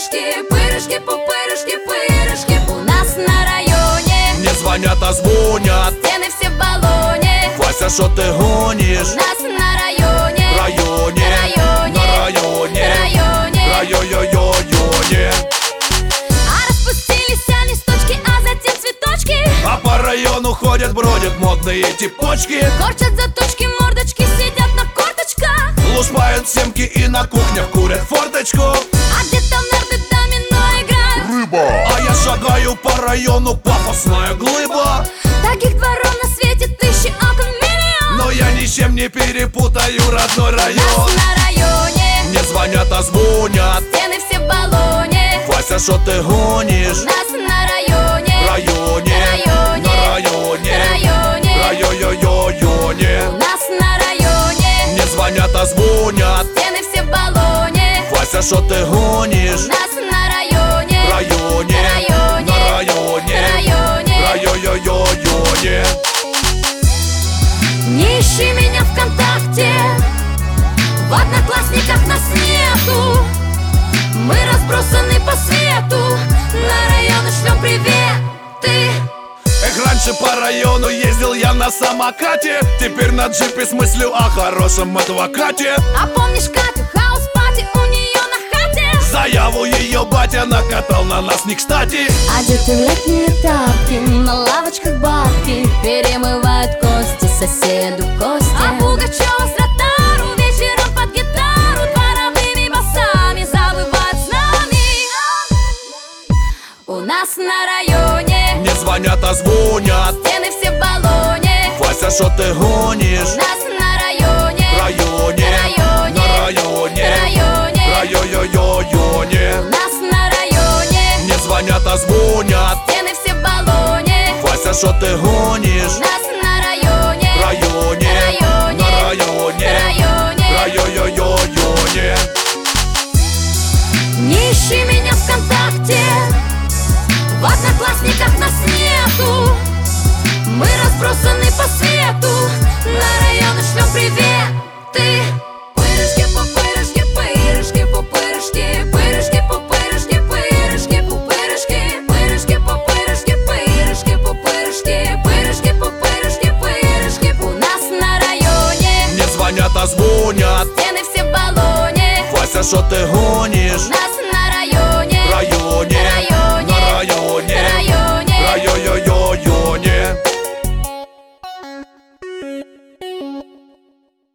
пупырышки, пырышки, пупырышки, пырышки. У нас на районе не звонят, а звонят. стены все в баллоне. Вася, шо ты гонишь? У нас на районе, Районе, районе, на районе, районе. районе. А распустились листочки, а затем цветочки. А по району ходят, бродят модные типочки. Корчат заточки, мордочки, сидят на корточках. Лушпают семки и на кухнях курят форточку. А где-то в нарды домино играют. Рыба! А я шагаю по району, пафосная глыба. Таких дворов на свете тысячи, окон миллион. Но я ничем не перепутаю родной У нас район. на районе Не звонят, а звонят. стены все в баллоне. Вася, шо ты гонишь? У нас на районе, Районе, районе, на районе, районе. районе. У нас на районе Не звонят, а звонят. стены все в баллоне. Вася, шо ты гонишь? У нас на районе, Районе, районе, на районе, районе. районе. Не ищи меня ВКонтакте, в Одноклассниках нас нету. Мы разбросаны по свету, на районы шлем приветы. Эх, раньше по району ездил я на самокате. Теперь на джипе с мыслью о хорошем адвокате. А помнишь Катю, хаус-пати у нее на хате? Заяву ее батя накатал на нас не кстати. Одеты в летние тапки, на лавочках бабки перемывают кости соседу кости. А Пугачева с ротару вечером под гитару дворовыми басами завывают с нами. У нас на районе Не звонят, а звонят. стены все в баллоне. Вася, шо ты гонишь? У нас на районе, Районе, районе, на районе, районе. У нас на районе Не звонят, а звонят. стены все в баллоне. Вася, шо ты гонишь? У нас на районе, Районе, районе, на районе, районе. Не ищи меня ВКонтакте, в Одноклассниках нас нету. Мы разбросаны по свету, на районы шлем приветы. Пырышки, пупырышки, пырышки, пупырышки, пырышки, пупырышки, пырышки, пупырышки, пырышки, пупырышки, пырышки, пупырышки, пырышки, пупырышки, пырышки. У нас на районе Не звонят, а звонят. стены все в баллоне. Вася, шо ты гонишь? У нас на районе, Районе, районе, на районе, районе. районе.